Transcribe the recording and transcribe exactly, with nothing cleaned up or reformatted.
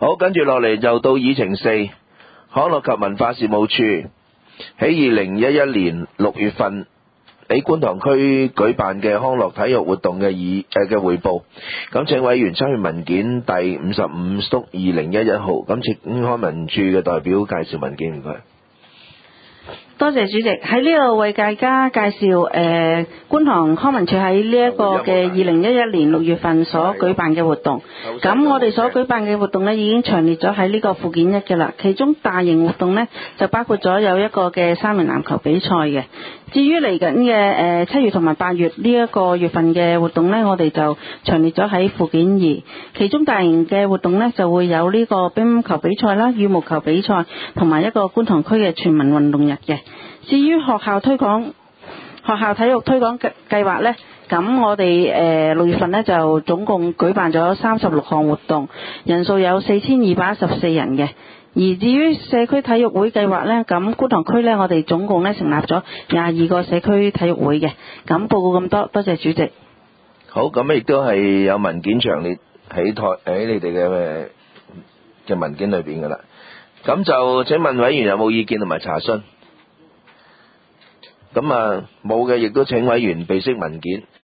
好，跟住落嚟就到議程四，康樂及文化事務處喺二零一一年六月份喺觀塘區舉辦嘅康樂體育活動嘅議誒嘅匯報。咁請委員參閱文件第五十五肅二零一一號。咁請康文署嘅代表介紹文件，唔該。 多謝主席，喺呢度為大家介紹誒、呃、觀塘康文署喺呢一個嘅二零一一年六月份所舉辦嘅活動。咁我哋所舉辦嘅活動呢，已經詳列咗喺呢個附件一嘅啦。其中大型活動呢，就包括咗有一個嘅三人籃球比賽嘅。至於嚟緊嘅誒七月同埋八月呢一個月份嘅活動呢，我哋就詳列咗喺附件二。其中大型嘅活動呢，就會有呢個乒乓球比賽啦、羽毛球比賽同埋一個觀塘區嘅全民運動日嘅。至於學校推廣學校體育推廣計計劃呢，咁我哋誒六月份呢，就總共舉辦咗三十六項活動，人數有四千二百一十四人嘅。而至於社區體育會計劃呢，咁觀塘區呢，我哋總共呢成立咗廿二個社區體育會嘅。咁報告咁多，多謝主席。 好，咁亦都係有文件詳列喺台喺你哋嘅嘅文件裏邊噶啦。咁就請問委員有冇意見同埋查詢？咁啊冇嘅，亦都請委員備悉文件。